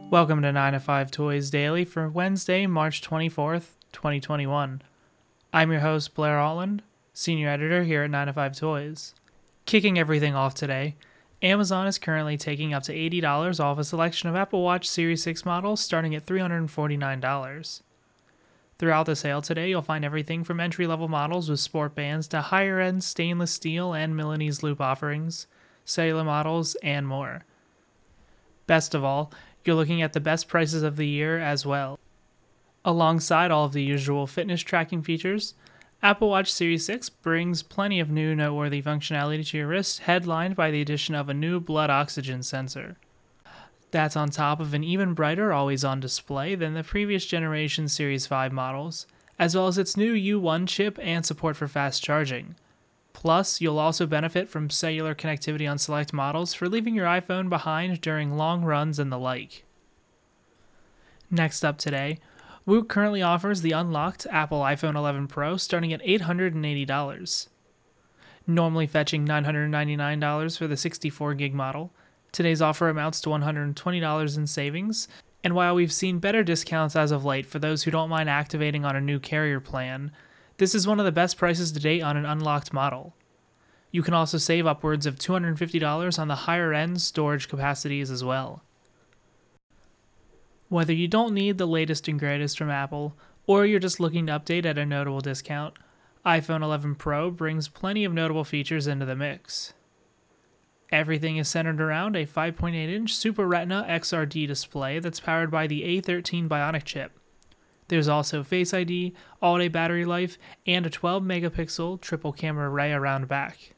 Welcome to 9 to 5 Toys Daily for Wednesday, March 24th, 2021. I'm your host, Blair Altland, Senior Editor here at 9 to 5 Toys. Kicking everything off today, Amazon is currently taking up to $80 off a selection of Apple Watch Series 6 models starting at $349. Throughout the sale today, you'll find everything from entry-level models with sport bands to higher-end stainless steel and Milanese loop offerings, cellular models, and more. Best of all, you're looking at the best prices of the year as well. Alongside all of the usual fitness tracking features, Apple Watch Series 6 brings plenty of new noteworthy functionality to your wrist, headlined by the addition of a new blood oxygen sensor. That's on top of an even brighter always-on display than the previous generation Series 5 models, as well as its new U1 chip and support for fast charging. Plus, you'll also benefit from cellular connectivity on select models for leaving your iPhone behind during long runs and the like. Next up today, Woo currently offers the unlocked Apple iPhone 11 Pro starting at $880. Normally fetching $999 for the 64GB model, today's offer amounts to $120 in savings, and while we've seen better discounts as of late for those who don't mind activating on a new carrier plan, this is one of the best prices to date on an unlocked model. You can also save upwards of $250 on the higher-end storage capacities as well. Whether you don't need the latest and greatest from Apple, or you're just looking to update at a notable discount, iPhone 11 Pro brings plenty of notable features into the mix. Everything is centered around a 5.8-inch Super Retina XRD display that's powered by the A13 Bionic chip. There's also Face ID, all-day battery life, and a 12-megapixel triple camera array around back.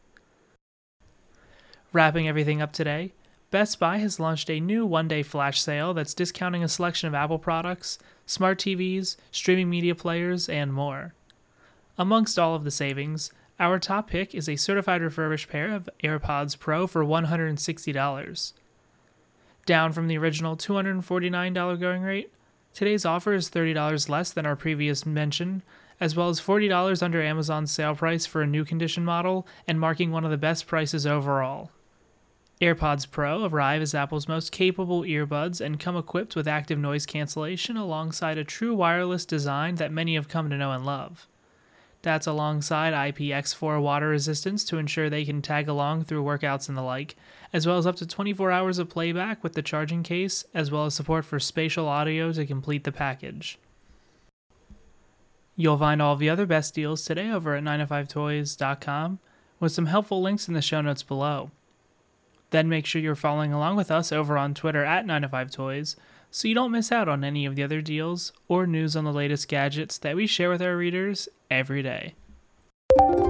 Wrapping everything up today, Best Buy has launched a new one-day flash sale that's discounting a selection of Apple products, smart TVs, streaming media players, and more. Amongst all of the savings, our top pick is a certified refurbished pair of AirPods Pro for $160. Down from the original $249 going rate, today's offer is $30 less than our previous mention, as well as $40 under Amazon's sale price for a new condition model and marking one of the best prices overall. AirPods Pro arrive as Apple's most capable earbuds and come equipped with active noise cancellation alongside a true wireless design that many have come to know and love. That's alongside IPX4 water resistance to ensure they can tag along through workouts and the like, as well as up to 24 hours of playback with the charging case, as well as support for spatial audio to complete the package. You'll find all of the other best deals today over at 9to5toys.com with some helpful links in the show notes below. Then make sure you're following along with us over on Twitter at 9to5toys so you don't miss out on any of the other deals or news on the latest gadgets that we share with our readers every day.